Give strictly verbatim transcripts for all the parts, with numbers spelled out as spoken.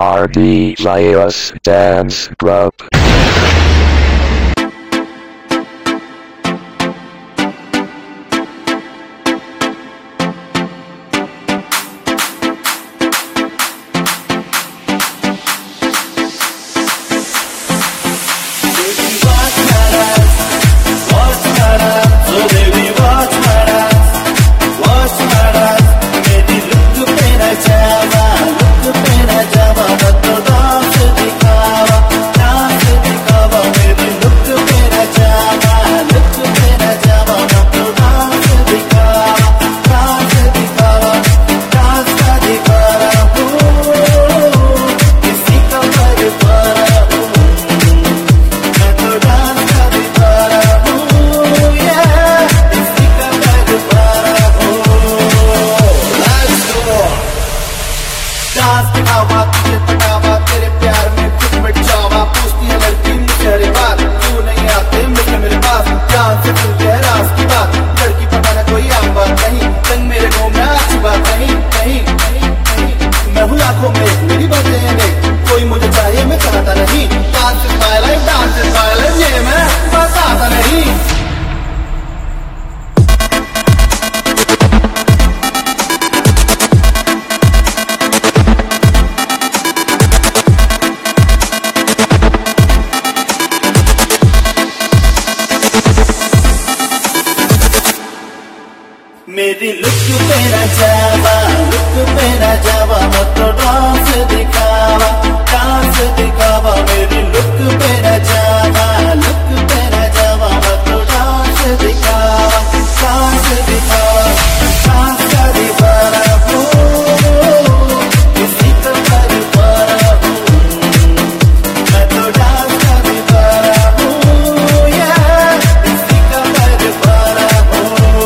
R D Zayas Dance Group. मेरी look पे न जावा, लुक पे न जावा, मत डांस दिखावा, डांस दिखावा। मेरी लुक पे न जावा, लुक पे न जावा, मत डांस दिखावा, डांस दिखावा, डांस का दीवाना हूँ, किसी का दीवाना हूँ, मैं तो डांस का दीवाना हूँ, या किसी का दीवाना हूँ।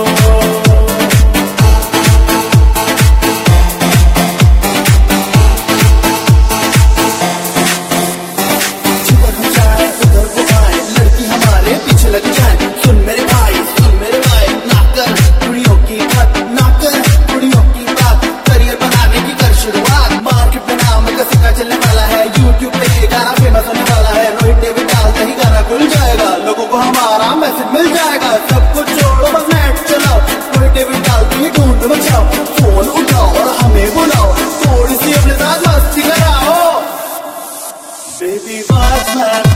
हमारा मैसेज मिल जाएगा, सब कुछ छोड़ो बस नेट चलाओ, कोई टीवी डालती है ढूंढ मचाओ, फोन उठाओ और हमें बुलाओ, थोड़ी सी अपने साथ मस्ती कराओ। Baby watch